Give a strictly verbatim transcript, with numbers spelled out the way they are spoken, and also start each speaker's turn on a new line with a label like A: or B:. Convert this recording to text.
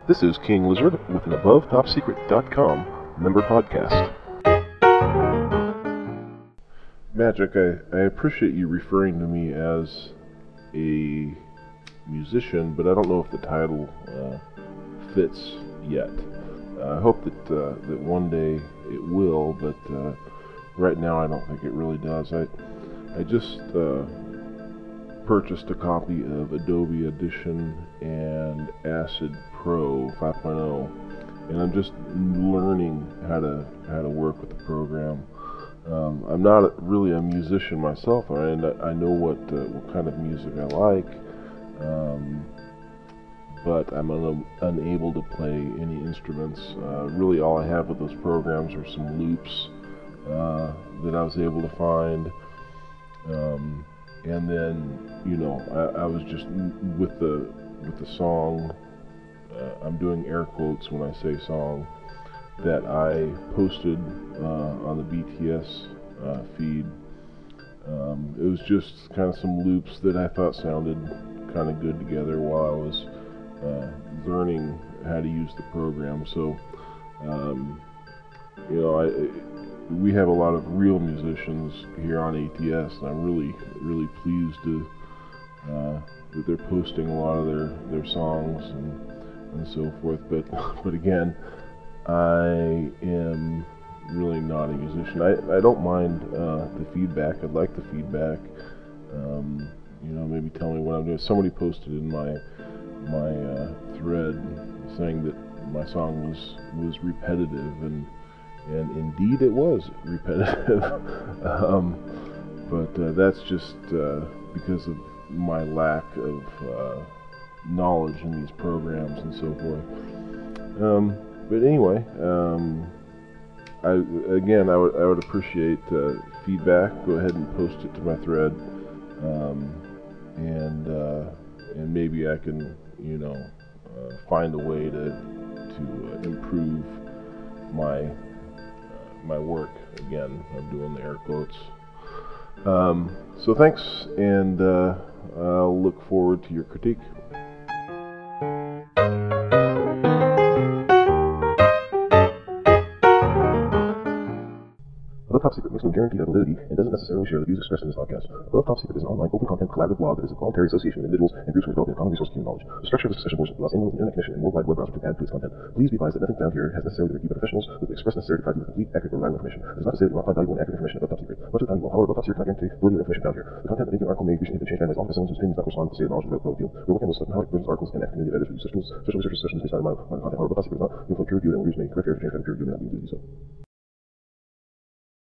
A: This is King Lizard with an above top secret dot com member podcast. Magic, I, I appreciate you referring to me as a musician, but I don't know if the title uh, fits yet. Uh, I hope that uh, that one day it will, but uh, right now I don't think it really does. I I just uh, purchased a copy of Adobe Audition and Acid Pro five point oh, and I'm just learning how to how to work with the program. Um, I'm not really a musician myself, and I, I know what uh, what kind of music I like, um, but I'm un- unable to play any instruments. Uh, really, all I have with those programs are some loops uh, that I was able to find. Um, and then, you know, I, I was just with the with the song. Uh, I'm doing air quotes when I say song that I posted uh, on the B T S uh, feed. Um, it was just kind of some loops that I thought sounded kind of good together while I was uh, learning how to use the program. So, um, you know, I, we have a lot of real musicians here on A T S, and I'm really, really pleased to uh, that they're posting a lot of their, their songs and and so forth. But but again, I am really not a musician. I, I don't mind uh, the feedback. I'd like the feedback. Um, you know, maybe tell me what I'm doing. Somebody posted in my my uh, thread saying that my song was was repetitive, and and indeed it was repetitive. um, but uh, that's just uh, because of my lack of uh, knowledge in these programs and so forth. Um, but anyway, um, I, again, I would I would appreciate uh, feedback. Go ahead and post it to my thread, um, and uh, and maybe I can, you know, uh, find a way to to uh, improve my uh, my work. Again, I'm doing the air quotes. Um, so thanks, and uh, I'll look forward to your critique. Above Top Secret makes no guarantee of validity and doesn't necessarily share the views expressed in this podcast. Above Top Secret is an online open content collaborative blog that is a voluntary association of individuals and groups who are developing common resource human knowledge. The structure of this discussion boards allows anyone with an internet connection and worldwide web browser to add to its content. Please be advised that nothing found here has necessarily been reviewed by professionals with the express necessary to provide you with complete, accurate, or reliable information. It is not to say that you will not find valuable and accurate information about Top Secret. Much of the time you will. However, Above Top Secret cannot guarantee the validity of the information found here. The content of any article may recently have been changed by someone whose opinions not correspond to the state of knowledge of the field. We're working on stuff and how it brings articles and academic editors review sessions, special research sessions based on my content. However, Above Top Secret is not uniform peer review, and reviews may correct errors, change, and peer review may not be able to do so.